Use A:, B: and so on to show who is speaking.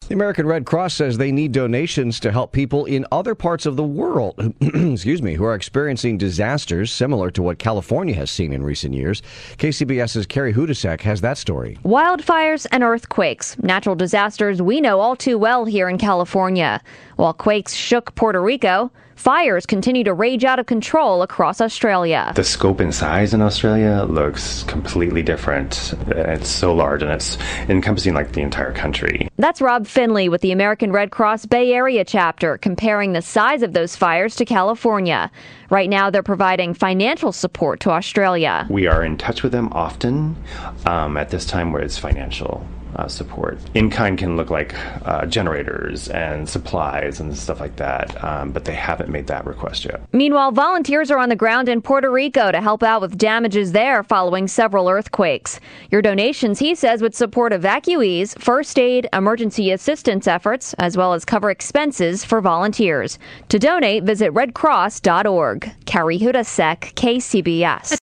A: The American Red Cross says they need donations to help people in other parts of the world, who are experiencing disasters similar to what California has seen in recent years. KCBS's Carrie Hudasek has that story.
B: Wildfires and earthquakes, natural disasters we know all too well here in California. While quakes shook Puerto Rico, fires continue to rage out of control across Australia.
C: The scope and size in Australia looks completely different. It's so large and it's encompassing like the entire country.
B: That's Rob Finley with the American Red Cross Bay Area chapter, comparing the size of those fires to California. Right now, they're providing financial support to Australia.
C: We are in touch with them often at this time where it's financial support. In-kind can look like generators and supplies and stuff like that, but they haven't made that request yet.
B: Meanwhile, volunteers are on the ground in Puerto Rico to help out with damages there following several earthquakes. Your donations, he says, would support evacuees, first aid, emergency assistance efforts, as well as cover expenses for volunteers. To donate, visit redcross.org. Carrie Hudasek, KCBS.